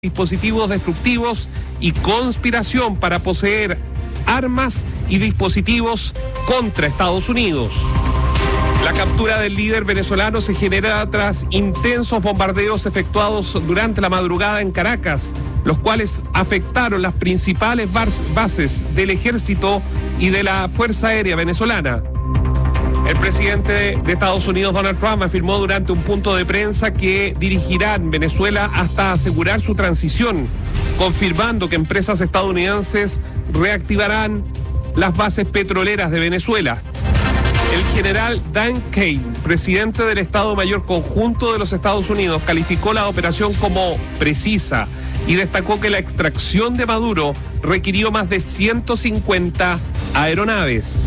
dispositivos destructivos y conspiración para poseer armas y dispositivos contra Estados Unidos. La captura del líder venezolano se genera tras intensos bombardeos efectuados durante la madrugada en Caracas, los cuales afectaron las principales bases del ejército y de la Fuerza Aérea venezolana. El presidente de Estados Unidos, Donald Trump, afirmó durante un punto de prensa que dirigirán Venezuela hasta asegurar su transición, confirmando que empresas estadounidenses reactivarán las bases petroleras de Venezuela. El general Dan Kane, presidente del Estado Mayor Conjunto de los Estados Unidos, calificó la operación como precisa y destacó que la extracción de Maduro requirió más de 150 aeronaves.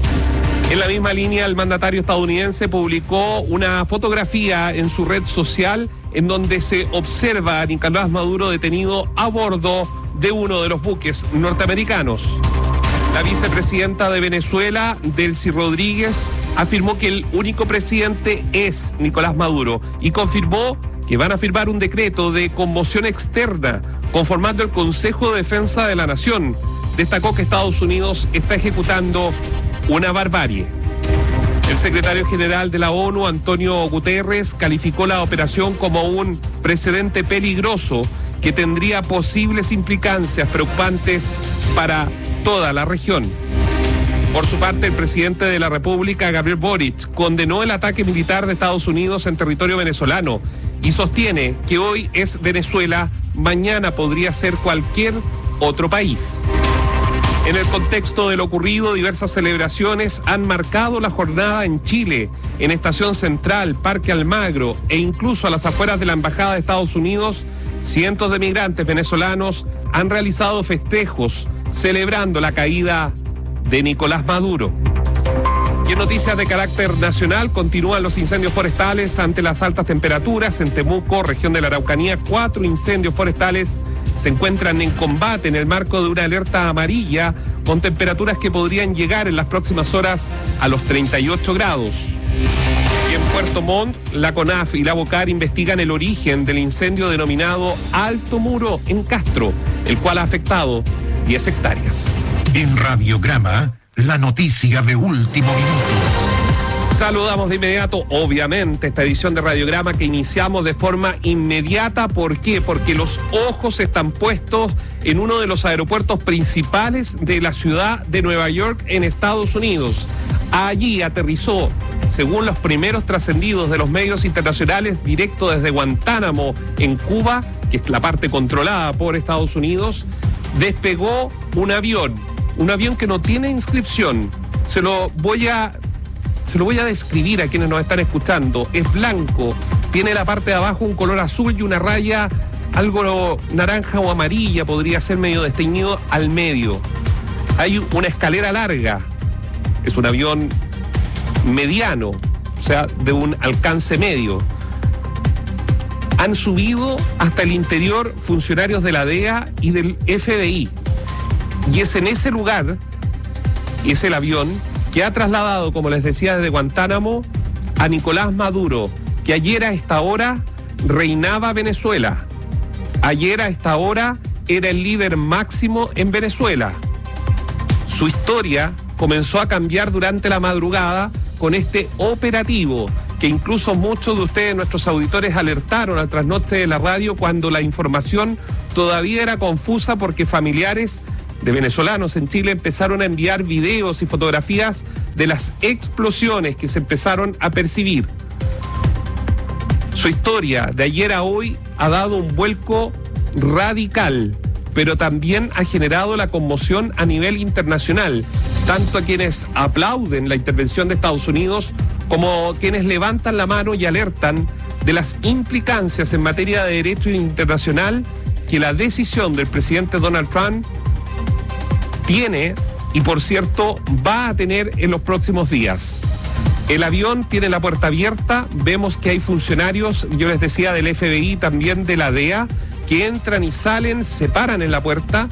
En la misma línea, el mandatario estadounidense publicó una fotografía en su red social en donde se observa a Nicolás Maduro detenido a bordo de uno de los buques norteamericanos. La vicepresidenta de Venezuela, Delcy Rodríguez, afirmó que el único presidente es Nicolás Maduro y confirmó que van a firmar un decreto de conmoción externa conformando el Consejo de Defensa de la Nación. Destacó que Estados Unidos está ejecutando una barbarie. El secretario general de la ONU, Antonio Guterres, calificó la operación como un precedente peligroso que tendría posibles implicancias preocupantes para toda la región. Por su parte, el presidente de la República, Gabriel Boric, condenó el ataque militar de Estados Unidos en territorio venezolano y sostiene que hoy es Venezuela, mañana podría ser cualquier otro país. En el contexto de lo ocurrido, diversas celebraciones han marcado la jornada en Chile, en Estación Central, Parque Almagro e incluso a las afueras de la Embajada de Estados Unidos. Cientos de migrantes venezolanos han realizado festejos celebrando la caída de Nicolás Maduro. Y en noticias de carácter nacional, continúan los incendios forestales ante las altas temperaturas. En Temuco, región de la Araucanía, 4 incendios forestales se encuentran en combate en el marco de una alerta amarilla con temperaturas que podrían llegar en las próximas horas a los 38 grados. Y en Puerto Montt, la CONAF y la BOCAR investigan el origen del incendio denominado Alto Muro en Castro, el cual ha afectado 10 hectáreas. En Radiograma, la noticia de último minuto. Saludamos de inmediato, obviamente, esta edición de Radiograma que iniciamos de forma inmediata. ¿Por qué? Porque los ojos están puestos en uno de los aeropuertos principales de la ciudad de Nueva York, en Estados Unidos. Allí aterrizó, según los primeros trascendidos de los medios internacionales, directo desde Guantánamo, en Cuba, que es la parte controlada por Estados Unidos, despegó un avión que no tiene inscripción. Se lo voy a describir a quienes nos están escuchando. Es blanco, tiene la parte de abajo un color azul y una raya algo naranja o amarilla, podría ser medio desteñido al medio. Hay una escalera larga, es un avión mediano, o sea, de un alcance medio. Han subido hasta el interior funcionarios de la DEA y del FBI. Y es en ese lugar, es el avión que ha trasladado, como les decía, desde Guantánamo a Nicolás Maduro, que ayer a esta hora reinaba Venezuela. Ayer a esta hora era el líder máximo en Venezuela. Su historia comenzó a cambiar durante la madrugada con este operativo, que incluso muchos de ustedes, nuestros auditores, alertaron al trasnoche de la radio cuando la información todavía era confusa porque familiares de venezolanos en Chile empezaron a enviar videos y fotografías de las explosiones que se empezaron a percibir. Su historia de ayer a hoy ha dado un vuelco radical, pero también ha generado la conmoción a nivel internacional, tanto a quienes aplauden la intervención de Estados Unidos como quienes levantan la mano y alertan de las implicancias en materia de derecho internacional que la decisión del presidente Donald Trump tiene y, por cierto, va a tener en los próximos días. El avión tiene la puerta abierta, vemos que hay funcionarios, yo les decía, del FBI, también de la DEA, que entran y salen, se paran en la puerta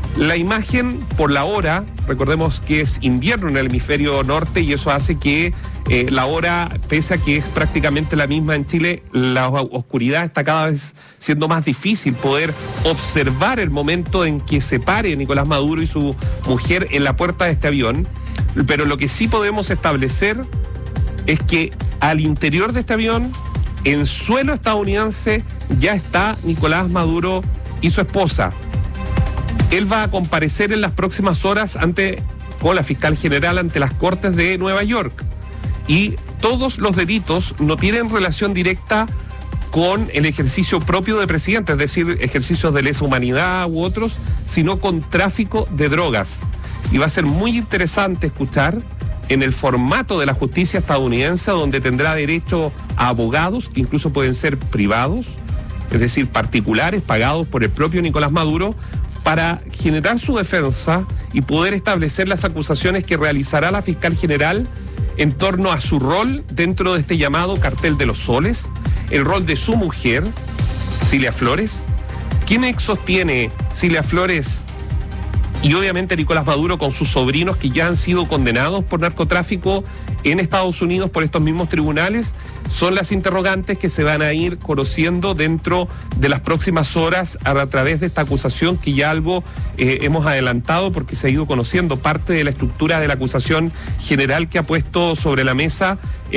La imagen por la hora, recordemos que es invierno en el hemisferio norte y eso hace que la hora, pese a que es prácticamente la misma en Chile, la oscuridad está cada vez siendo más difícil poder observar el momento en que se pare Nicolás Maduro y su mujer en la puerta de este avión. Pero lo que sí podemos establecer es que al interior de este avión, en suelo estadounidense, ya está Nicolás Maduro y su esposa. Él va a comparecer en las próximas horas con la fiscal general ante las Cortes de Nueva York. Y todos los delitos no tienen relación directa con el ejercicio propio de presidente, es decir, ejercicios de lesa humanidad u otros, sino con tráfico de drogas. Y va a ser muy interesante escuchar en el formato de la justicia estadounidense, donde tendrá derecho a abogados, que incluso pueden ser privados, es decir, particulares, pagados por el propio Nicolás Maduro, para generar su defensa y poder establecer las acusaciones que realizará la fiscal general en torno a su rol dentro de este llamado cartel de los soles, el rol de su mujer, Cilia Flores. ¿Qué nexos tiene Cilia Flores y obviamente Nicolás Maduro con sus sobrinos que ya han sido condenados por narcotráfico en Estados Unidos por estos mismos tribunales? Son las interrogantes que se van a ir conociendo dentro de las próximas horas a través de esta acusación que ya algo hemos adelantado porque se ha ido conociendo parte de la estructura de la acusación general que ha puesto sobre la mesa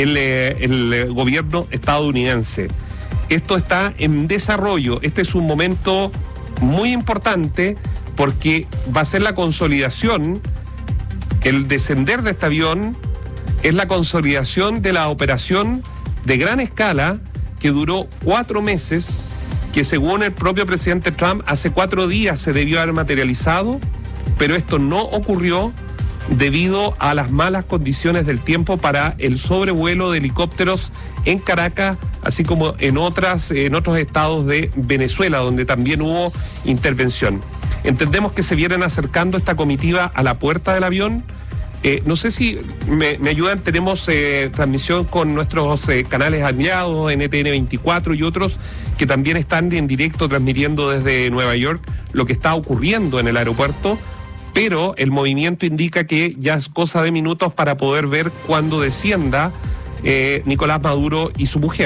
el gobierno estadounidense. Esto está en desarrollo. Este es un momento muy importante porque va a ser la consolidación, el descender de este avión es la consolidación de la operación de gran escala que duró 4 meses, que según el propio presidente Trump hace 4 días se debió haber materializado, pero esto no ocurrió debido a las malas condiciones del tiempo para el sobrevuelo de helicópteros en Caracas, así como en otros estados de Venezuela, donde también hubo intervención. Entendemos que se vienen acercando esta comitiva a la puerta del avión. No sé si me ayudan, tenemos transmisión con nuestros canales aliados, NTN 24 y otros, que también están en directo transmitiendo desde Nueva York lo que está ocurriendo en el aeropuerto, pero el movimiento indica que ya es cosa de minutos para poder ver cuándo descienda Nicolás Maduro y su mujer.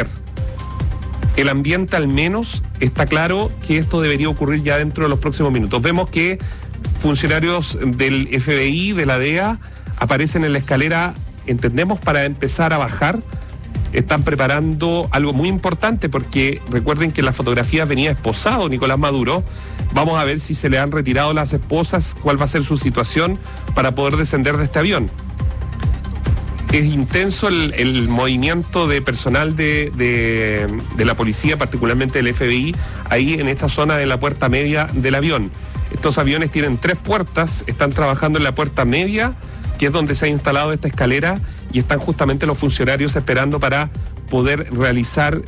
El ambiente al menos está claro que esto debería ocurrir ya dentro de los próximos minutos. Vemos que funcionarios del FBI, de la DEA, aparecen en la escalera, entendemos, para empezar a bajar. Están preparando algo muy importante porque recuerden que en las fotografías venía esposado Nicolás Maduro. Vamos a ver si se le han retirado las esposas, cuál va a ser su situación para poder descender de este avión. Es intenso el movimiento de personal de la policía, particularmente del FBI, ahí en esta zona de la puerta media del avión. Estos aviones tienen 3 puertas, están trabajando en la puerta media, que es donde se ha instalado esta escalera, y están justamente los funcionarios esperando para poder realizar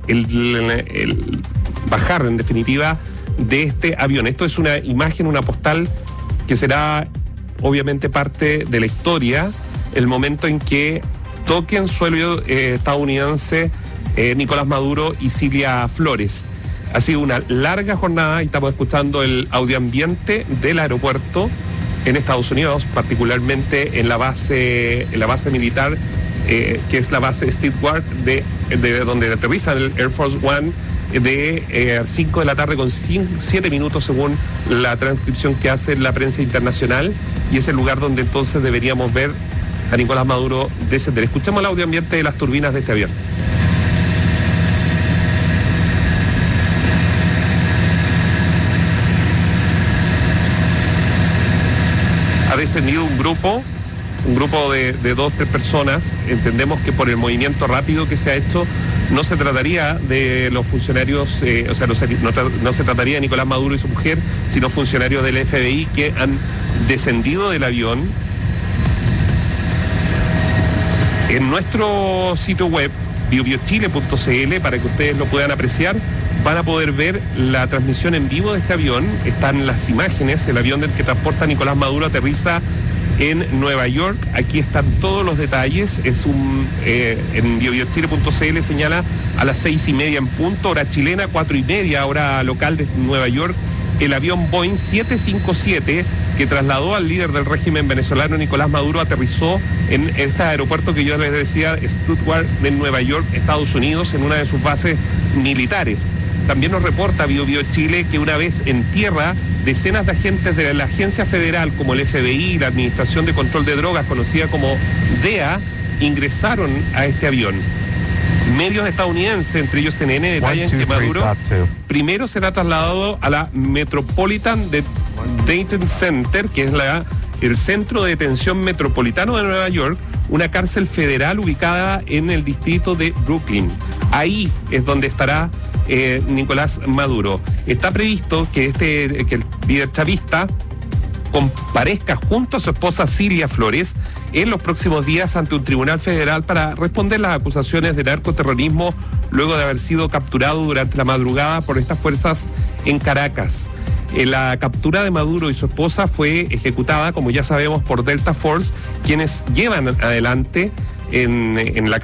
el bajar, en definitiva, de este avión. Esto es una imagen, una postal que será obviamente parte de la historia, el momento en que toquen suelo estadounidense Nicolás Maduro y Cilia Flores. Ha sido una larga jornada y estamos escuchando el audioambiente del aeropuerto en Estados Unidos, particularmente en la base militar, que es la base Stewart, de donde aterriza el Air Force One, de 5 de la tarde con 7 minutos según la transcripción que hace la prensa internacional, y es el lugar donde entonces deberíamos ver a Nicolás Maduro descender. Escuchemos el audioambiente de las turbinas de este avión. Ha descendido un grupo de 2-3 personas. Entendemos que por el movimiento rápido que se ha hecho no se trataría de los funcionarios, no se trataría de Nicolás Maduro y su mujer, sino funcionarios del FBI que han descendido del avión. En nuestro sitio web, biobiochile.cl, para que ustedes lo puedan apreciar, van a poder ver la transmisión en vivo de este avión. Están las imágenes, el avión del que transporta Nicolás Maduro aterriza en Nueva York. Aquí están todos los detalles. En biobiochile.cl señala a las 6:30 en punto, hora chilena, 4:30 hora local de Nueva York, el avión Boeing 757 que trasladó al líder del régimen venezolano Nicolás Maduro aterrizó en este aeropuerto que yo les decía, Stuttgart, de Nueva York, Estados Unidos, en una de sus bases militares. También nos reporta BioBio Chile que una vez en tierra, decenas de agentes de la agencia federal como el FBI y la Administración de Control de Drogas, conocida como DEA, ingresaron a este avión. Medios estadounidenses, entre ellos CNN, detallan que Maduro primero será trasladado a la Metropolitan Detention Center, que es el centro de detención metropolitano de Nueva York, una cárcel federal ubicada en el distrito de Brooklyn. Ahí es donde estará Nicolás Maduro. Está previsto que el líder chavista comparezca junto a su esposa Cilia Flores en los próximos días ante un tribunal federal para responder las acusaciones de narcoterrorismo luego de haber sido capturado durante la madrugada por estas fuerzas en Caracas. La captura de Maduro y su esposa fue ejecutada, como ya sabemos, por Delta Force, quienes llevaron adelante en la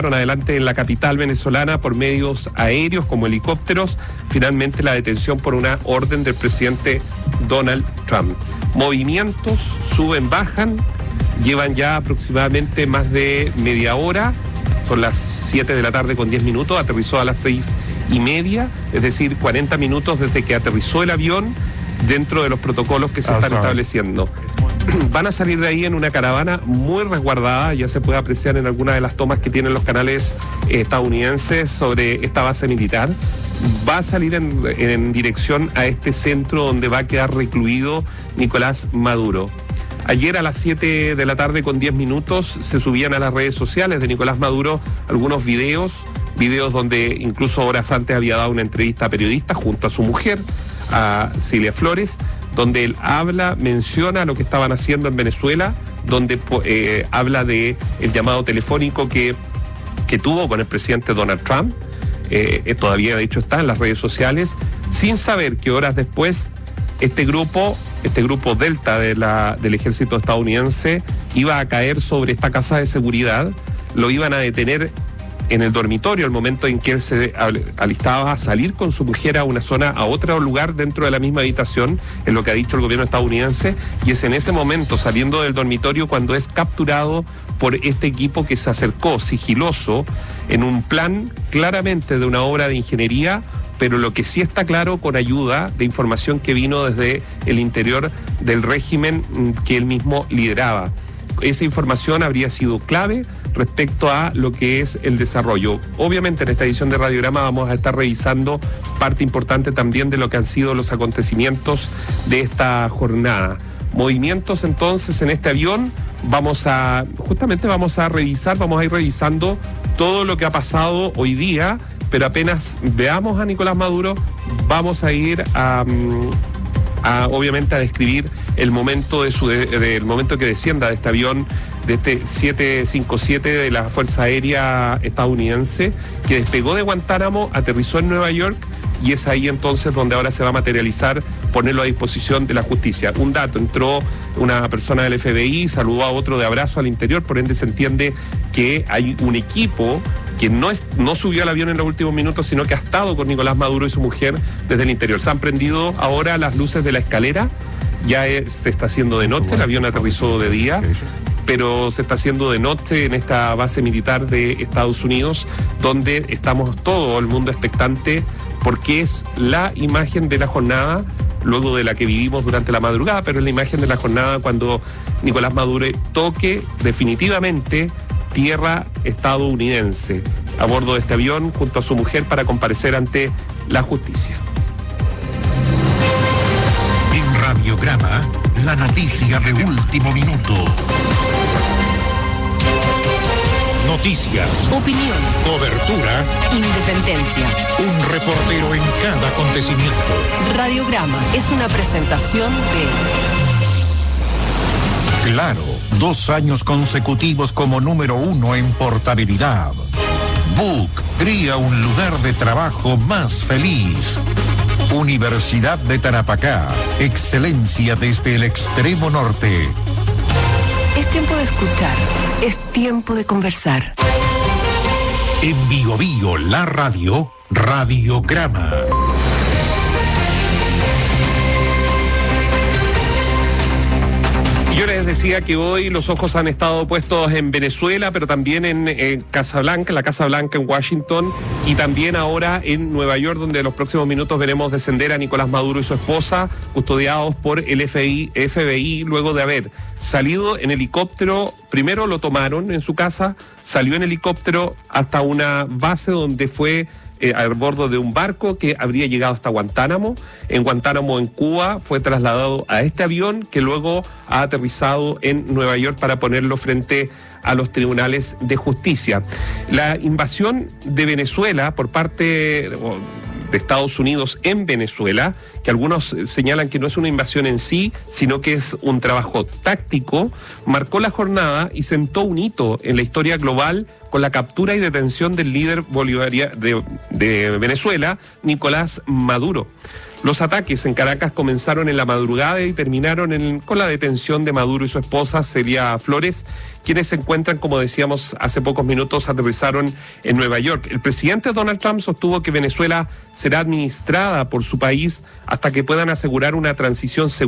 capital venezolana por medios aéreos como helicópteros, finalmente la detención por una orden del presidente Donald Trump. Movimientos suben, bajan, llevan ya aproximadamente más de media hora, son las 7 de la tarde con 10 minutos, aterrizó a las 6:30, es decir, 40 minutos desde que aterrizó el avión dentro de los protocolos que se están estableciendo. Van a salir de ahí en una caravana muy resguardada, ya se puede apreciar en algunas de las tomas que tienen los canales estadounidenses sobre esta base militar. Va a salir en dirección a este centro donde va a quedar recluido Nicolás Maduro. Ayer a las 7 de la tarde con 10 minutos se subían a las redes sociales de Nicolás Maduro algunos videos donde incluso horas antes había dado una entrevista a periodistas junto a su mujer, a Cilia Flores, donde él menciona lo que estaban haciendo en Venezuela, donde habla de el llamado telefónico que tuvo con el presidente Donald Trump, todavía de hecho está en las redes sociales, sin saber que horas después este grupo Delta del ejército estadounidense iba a caer sobre esta casa de seguridad, lo iban a detener en el dormitorio al momento en que él se alistaba a salir con su mujer a otro lugar dentro de la misma habitación, es lo que ha dicho el gobierno estadounidense, y es en ese momento, saliendo del dormitorio, cuando es capturado por este equipo que se acercó sigiloso en un plan claramente de una obra de ingeniería, pero lo que sí está claro, con ayuda de información que vino desde el interior del régimen que él mismo lideraba. Esa información habría sido clave respecto a lo que es el desarrollo. Obviamente en esta edición de Radiograma vamos a estar revisando parte importante también de lo que han sido los acontecimientos de esta jornada. Movimientos entonces en este avión, vamos a ir revisando todo lo que ha pasado hoy día, pero apenas veamos a Nicolás Maduro, vamos a ir obviamente a describir el momento del momento que descienda de este avión, de este 757 de la Fuerza Aérea estadounidense, que despegó de Guantánamo, aterrizó en Nueva York, y es ahí entonces donde ahora se va a materializar, ponerlo a disposición de la justicia. Un dato, entró una persona del FBI, saludó a otro de abrazo al interior, por ende se entiende que hay un equipo que no subió al avión en los últimos minutos, sino que ha estado con Nicolás Maduro y su mujer desde el interior. Se han prendido ahora las luces de la escalera, ya se está haciendo de noche, el avión aterrizó de día, pero se está haciendo de noche en esta base militar de Estados Unidos, donde estamos todo el mundo expectante, porque es la imagen de la jornada, luego de la que vivimos durante la madrugada, pero es la imagen de la jornada cuando Nicolás Maduro toque definitivamente tierra estadounidense a bordo de este avión junto a su mujer para comparecer ante la justicia. En Radiograma, la noticia de último minuto. Noticias, opinión, cobertura, independencia. Un reportero en cada acontecimiento. Radiograma es una presentación de Claro, 2 años consecutivos como número 1 en portabilidad. Book crea un lugar de trabajo más feliz. Universidad de Tarapacá, excelencia desde el extremo norte. Es tiempo de escuchar, es tiempo de conversar. En Bio Bio, la radio, Radiograma. decía que hoy los ojos han estado puestos en Venezuela, pero también en Casablanca, la Casa Blanca en Washington, y también ahora en Nueva York, donde en los próximos minutos veremos descender a Nicolás Maduro y su esposa, custodiados por el FBI, luego de haber salido en helicóptero. Primero lo tomaron en su casa, salió en helicóptero hasta una base donde fue a bordo de un barco que habría llegado hasta Guantánamo. En Guantánamo, en Cuba, fue trasladado a este avión que luego ha aterrizado en Nueva York para ponerlo frente a los tribunales de justicia. La invasión de Venezuela por parte de Estados Unidos en Venezuela, que algunos señalan que no es una invasión en sí, sino que es un trabajo táctico, marcó la jornada y sentó un hito en la historia global con la captura y detención del líder bolivariano de Venezuela, Nicolás Maduro. Los ataques en Caracas comenzaron en la madrugada y terminaron con la detención de Maduro y su esposa, Celia Flores, quienes se encuentran, como decíamos hace pocos minutos, aterrizaron en Nueva York. El presidente Donald Trump sostuvo que Venezuela será administrada por su país hasta que puedan asegurar una transición segura